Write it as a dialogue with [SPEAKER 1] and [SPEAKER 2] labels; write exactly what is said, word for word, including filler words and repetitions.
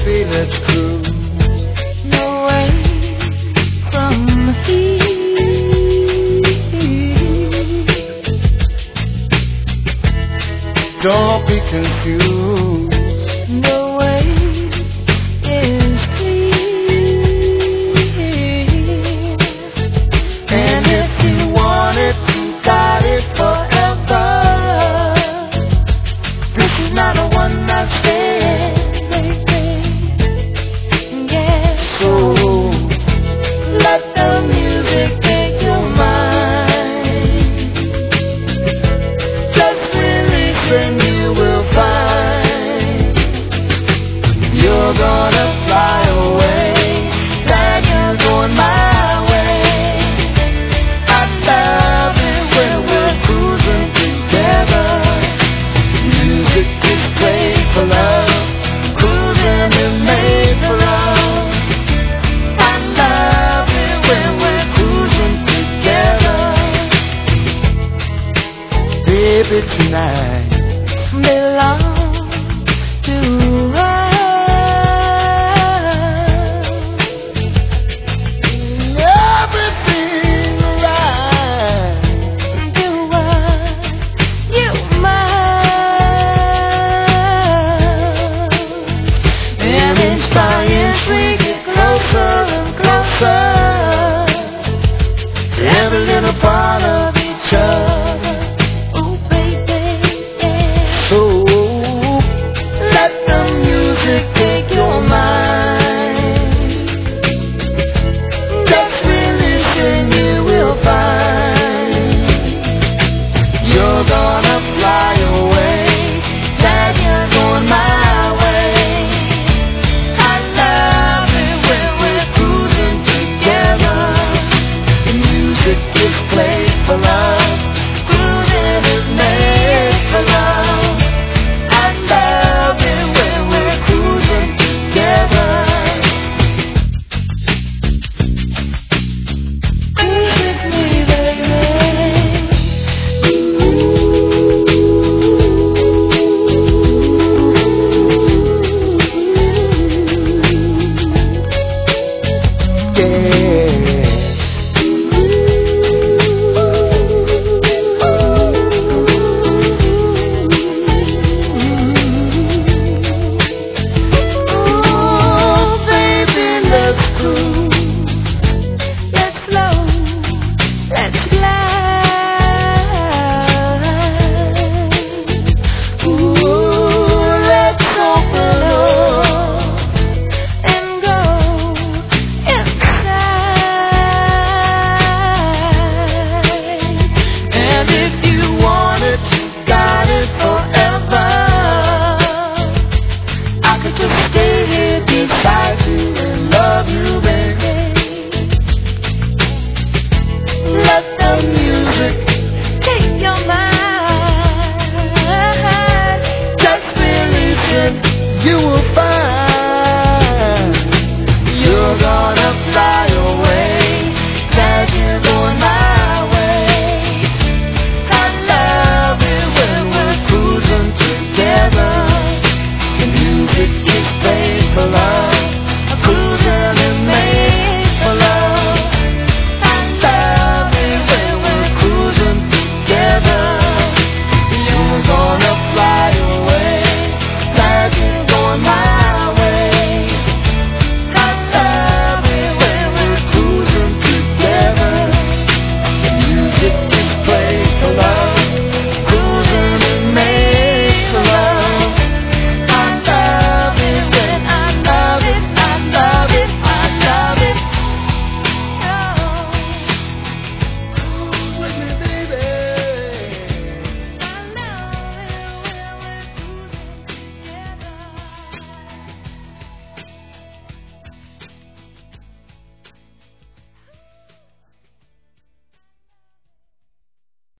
[SPEAKER 1] baby, let's cruise
[SPEAKER 2] away from the heat.
[SPEAKER 1] Don't be confused.
[SPEAKER 2] The way is clear.
[SPEAKER 1] And if you want it, you got it forever. This is not a one night stand,
[SPEAKER 2] baby. Yeah.
[SPEAKER 1] so let the music take your mind. Just release and you will find you're gonna fly away. That you're going my way. I love it when we're cruising together. Music is played for love. Cruising is made for love. I love it when we're cruising together. Baby, tonight
[SPEAKER 2] Belong to us.
[SPEAKER 1] everything right.
[SPEAKER 2] Do what you must.
[SPEAKER 1] And in science we